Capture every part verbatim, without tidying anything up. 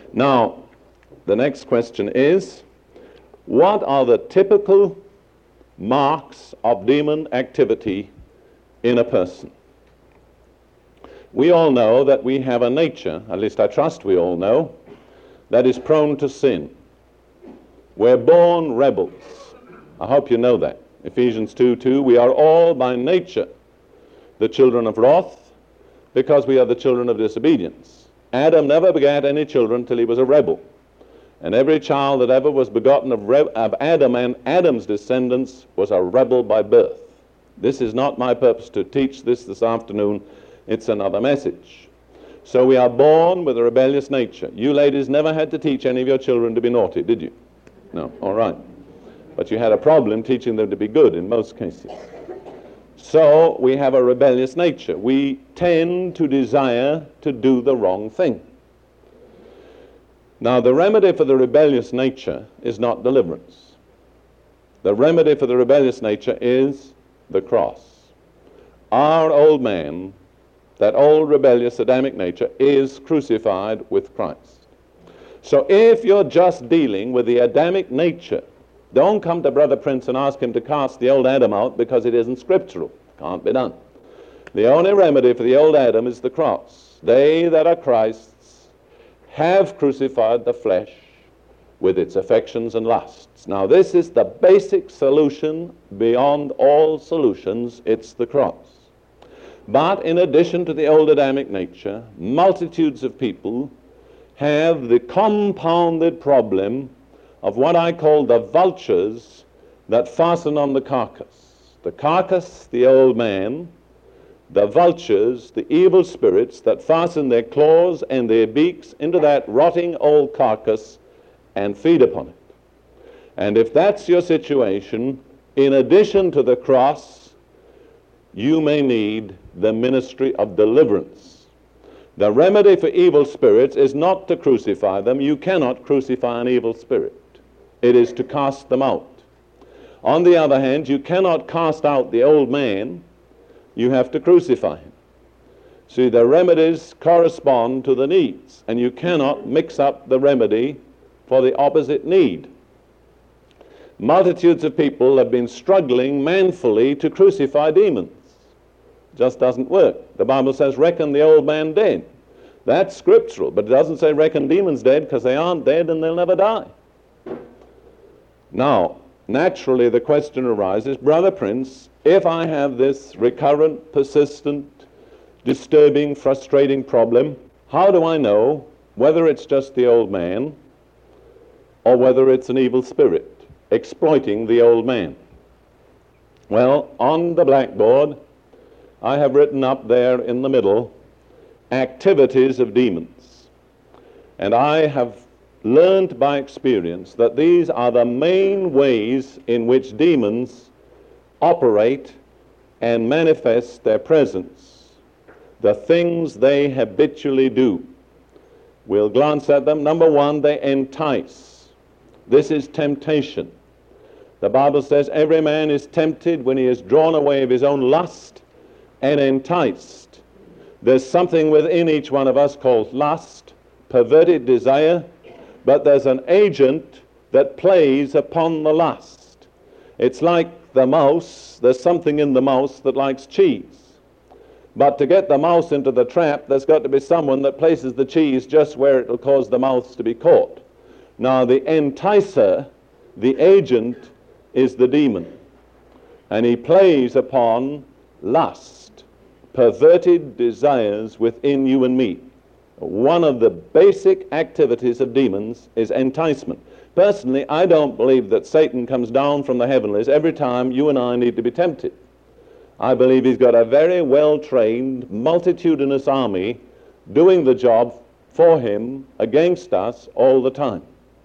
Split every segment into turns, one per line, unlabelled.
Now, the next question is, what are the typical marks of demon activity in a person? We all know that we have a nature, at least I trust we all know, that is prone to sin. We're born rebels. I hope you know that. Ephesians two two, we are all by nature the children of wrath, because we are the children of disobedience. Adam never begat any children till he was a rebel. And every child that ever was begotten of, Re- of Adam and Adam's descendants was a rebel by birth. This is not my purpose to teach this this afternoon. It's another message. So we are born with a rebellious nature. You ladies never had to teach any of your children to be naughty, did you? No, all right. But you had a problem teaching them to be good in most cases. So we have a rebellious nature. We tend to desire to do the wrong thing. Now, the remedy for the rebellious nature is not deliverance. The remedy for the rebellious nature is the cross. Our old man, that old rebellious Adamic nature, is crucified with Christ. So if you're just dealing with the Adamic nature, don't come to Brother Prince and ask him to cast the old Adam out, because it isn't scriptural. Can't be done. The only remedy for the old Adam is the cross. They that are Christ's have crucified the flesh with its affections and lusts. Now this is the basic solution beyond all solutions. It's the cross. But in addition to the old Adamic nature, multitudes of people have the compounded problem of what I call the vultures that fasten on the carcass. The carcass, the old man, the vultures, the evil spirits that fasten their claws and their beaks into that rotting old carcass and feed upon it. And if that's your situation, in addition to the cross, you may need the ministry of deliverance. The remedy for evil spirits is not to crucify them. You cannot crucify an evil spirit. It is to cast them out. On the other hand, you cannot cast out the old man. You have to crucify him. See, the remedies correspond to the needs, and you cannot mix up the remedy for the opposite need. Multitudes of people have been struggling manfully to crucify demons. Just doesn't work. The Bible says, reckon the old man dead. That's scriptural, but it doesn't say reckon demons dead, because they aren't dead and they'll never die. Now, naturally the question arises, Brother Prince, if I have this recurrent, persistent, disturbing, frustrating problem, how do I know whether it's just the old man or whether it's an evil spirit exploiting the old man? Well, on the blackboard, I have written up there in the middle, activities of demons. And I have learned by experience that these are the main ways in which demons operate and manifest their presence, the things they habitually do. We'll glance at them. Number one, they entice. This is temptation. The Bible says every man is tempted when he is drawn away of his own lust and enticed. There's something within each one of us called lust, perverted desire, but there's an agent that plays upon the lust. It's like the mouse. There's something in the mouse that likes cheese. But to get the mouse into the trap, there's got to be someone that places the cheese just where it will cause the mouse to be caught. Now, the enticer, the agent, is the demon. And he plays upon lust, perverted desires within you and me. One of the basic activities of demons is enticement. Personally, I don't believe that Satan comes down from the heavenlies every time you and I need to be tempted. I believe he's got a very well-trained, multitudinous army doing the job for him against us all the time.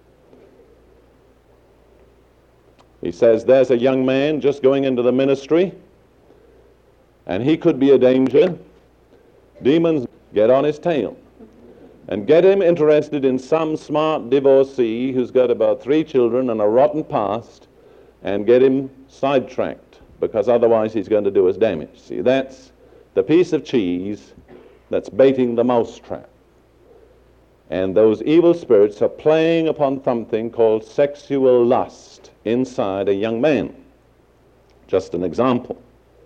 He says there's a young man just going into the ministry, and he could be a danger. Demons get on his tail and get him interested in some smart divorcee who's got about three children and a rotten past, and get him sidetracked, because otherwise he's going to do us damage. See, that's the piece of cheese that's baiting the mousetrap. And those evil spirits are playing upon something called sexual lust inside a young man. Just an example.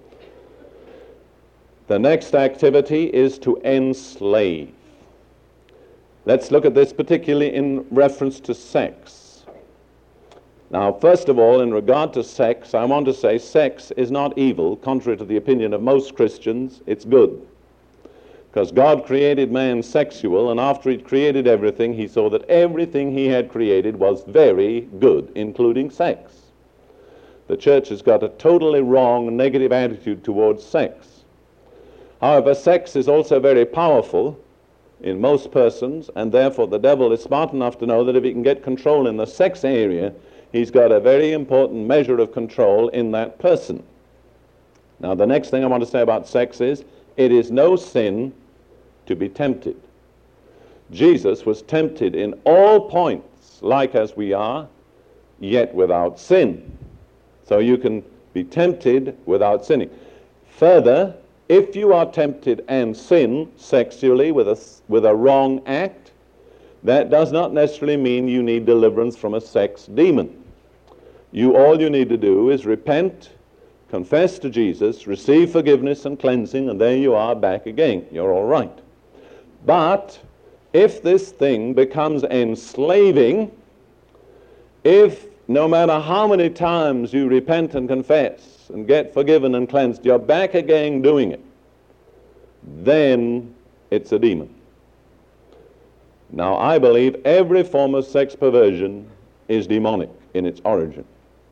The next activity is to enslave. Let's look at this particularly in reference to sex. Now, first of all, in regard to sex, I want to say sex is not evil, contrary to the opinion of most Christians. It's good. Because God created man sexual, and after He'd created everything, He saw that everything He had created was very good, including sex. The church has got a totally wrong, negative attitude towards sex. However, sex is also very powerful in most persons, and therefore the devil is smart enough to know that if he can get control in the sex area, he's got a very important measure of control in that person. Now, the next thing I want to say about sex is, it is no sin to be tempted. Jesus was tempted in all points, like as we are, yet without sin. So you can be tempted without sinning. Further, if you are tempted and sin sexually with a, with a wrong act, that does not necessarily mean you need deliverance from a sex demon. You, all you need to do is repent, confess to Jesus, receive forgiveness and cleansing, and there you are back again. You're all right. But if this thing becomes enslaving, if no matter how many times you repent and confess and get forgiven and cleansed, you're back again doing it, then it's a demon. Now, I believe every form of sex perversion is demonic in its origin.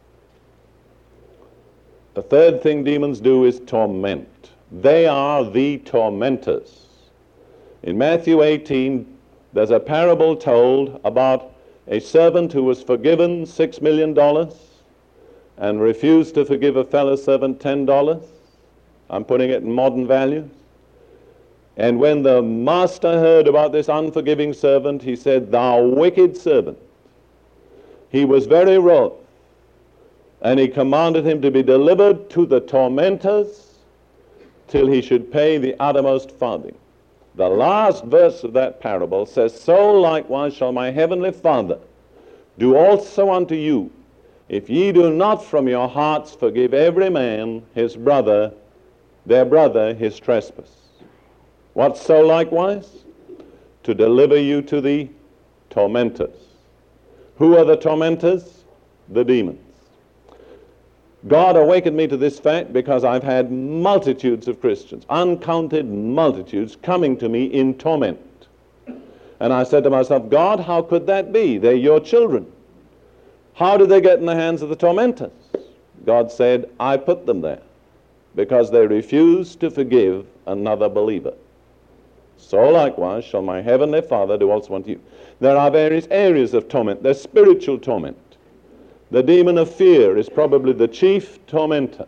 The third thing demons do is torment. They are the tormentors. In Matthew eighteen, there's a parable told about a servant who was forgiven six million dollars and refused to forgive a fellow servant ten dollars. I'm putting it in modern values. And when the master heard about this unforgiving servant, he said, "Thou wicked servant." He was very wroth, and he commanded him to be delivered to the tormentors till he should pay the uttermost farthing. The last verse of that parable says, "So likewise shall my heavenly Father do also unto you, if ye do not from your hearts forgive every man his brother, their brother his trespass." What so likewise? To deliver you to the tormentors. Who are the tormentors? The demons. God awakened me to this fact because I've had multitudes of Christians, uncounted multitudes, coming to me in torment. And I said to myself, God, how could that be? They're your children. How did they get in the hands of the tormentors? God said, I put them there because they refused to forgive another believer. So likewise shall my heavenly Father do also unto you. There are various areas of torment. There's spiritual torment. The demon of fear is probably the chief tormentor.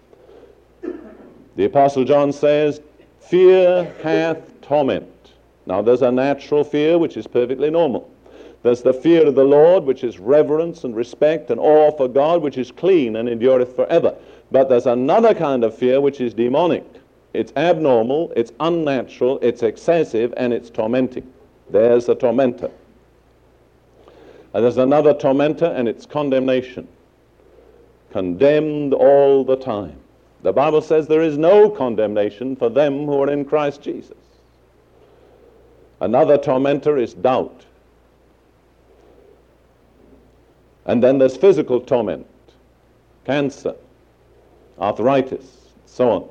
The Apostle John says, fear hath torment. Now there's a natural fear which is perfectly normal. There's the fear of the Lord, which is reverence and respect and awe for God, which is clean and endureth forever. But there's another kind of fear which is demonic. It's abnormal, it's unnatural, it's excessive, and it's tormenting. There's a tormentor. And there's another tormentor, and it's condemnation. Condemned all the time. The Bible says there is no condemnation for them who are in Christ Jesus. Another tormentor is doubt. And then there's physical torment, cancer, arthritis, so on.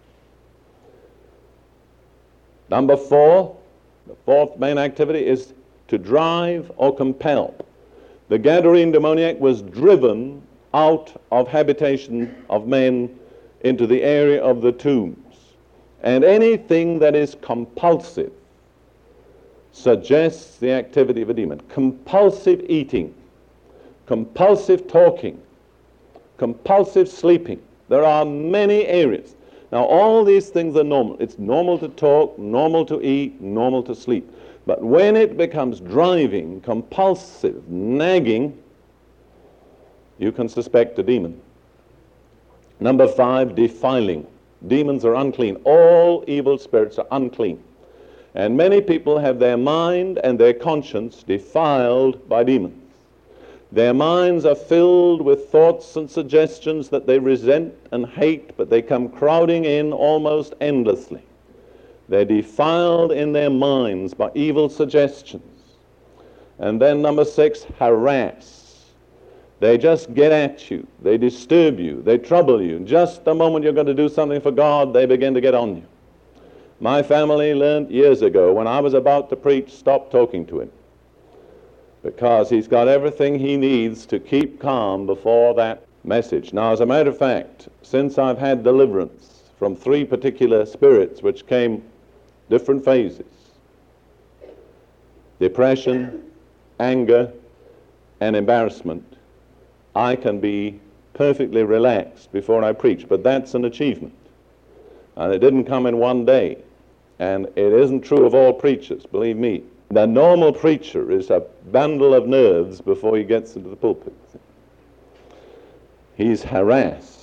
Number four, the fourth main activity is to drive or compel. The Gadarene demoniac was driven out of habitation of men into the area of the tombs. And anything that is compulsive suggests the activity of a demon. Compulsive eating, compulsive talking, compulsive sleeping. There are many areas. Now, all these things are normal. It's normal to talk, normal to eat, normal to sleep. But when it becomes driving, compulsive, nagging, you can suspect a demon. Number five, defiling. Demons are unclean. All evil spirits are unclean. And many people have their mind and their conscience defiled by demons. Their minds are filled with thoughts and suggestions that they resent and hate, but they come crowding in almost endlessly. They're defiled in their minds by evil suggestions. And then number six, harass. They just get at you. They disturb you. They trouble you. Just the moment you're going to do something for God, they begin to get on you. My family learned years ago, when I was about to preach, stop talking to him, because he's got everything he needs to keep calm before that message. Now, as a matter of fact, since I've had deliverance from three particular spirits which came different phases, depression, anger, and embarrassment, I can be perfectly relaxed before I preach. But that's an achievement. And it didn't come in one day. And it isn't true of all preachers, believe me. The normal preacher is a bundle of nerves before he gets into the pulpit. He's harassed.